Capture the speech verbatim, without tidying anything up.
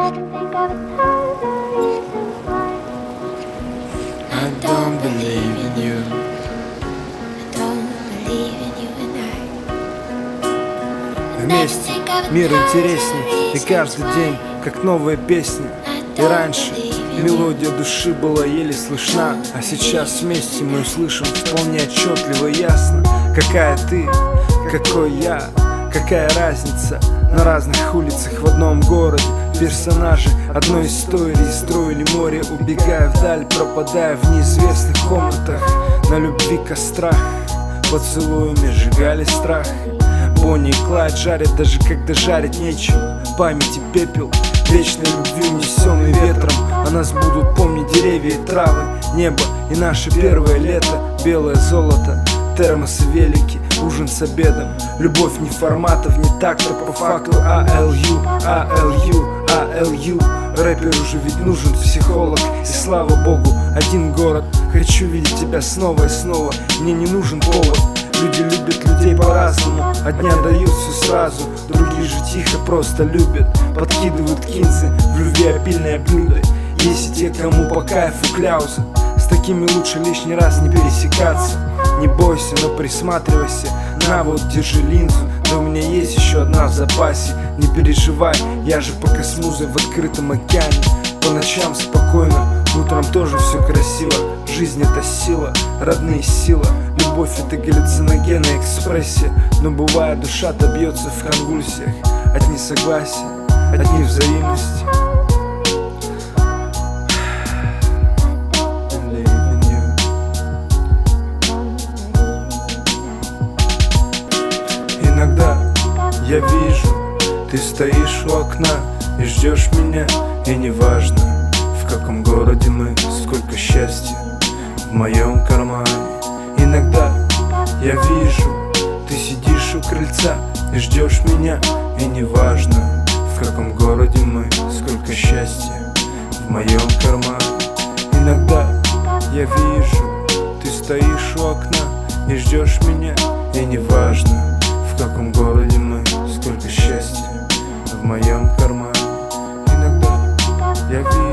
I don't believe in you. Вместе мир интересней, и каждый день как новая песня. И раньше мелодия души была еле слышна, а сейчас вместе мы услышим вполне отчетливо и ясно. Какая ты, какой я, какая разница? На разных улицах в одном городе персонажи одной истории строили море, убегая вдаль, пропадая в неизвестных комнатах. На любви кострах поцелуями сжигали страх. Бонни и Клайд жарят, даже когда жарить нечего. Памяти пепел, вечной любви, унесенный ветром. О нас будут помнить деревья и травы, небо и наше первое лето. Белое золото, термосы велики, ужин с обедом. Любовь не форматов, не так-то по факту. а эл ю, а эл ю, а эл ю. Рэперу же ведь нужен психолог. И слава богу, один город. Хочу видеть тебя снова и снова. Мне не нужен повод. Люди любят людей по-разному. Одни отдают все сразу, другие же тихо просто любят. Подкидывают кинзы в любви обильное блюдо. Есть и те, кому по кайфу кляузы. С такими лучше лишний раз не пересекаться. Не бойся, но присматривайся. На вот, держи линзу. Да у меня есть еще одна в запасе. Не переживай, я же пока смузой в открытом океане. По ночам спокойно, утром тоже все красиво. Жизнь это сила, родные сила. Любовь это галлюциногенная экспрессия. Но бывает душа-то бьется в конвульсиях от несогласия, от невзаимности. Иногда я вижу, ты стоишь у окна и ждешь меня. И неважно, в каком городе мы, сколько счастья в моем кармане. Иногда я вижу, ты сидишь у крыльца и ждешь меня. И неважно, в каком городе мы, сколько счастья в моем кармане. Иногда я вижу, ты стоишь у окна и ждешь меня. И неважно, в каком городе мы, сколько счастья в моем кармане. Иногда я вижу.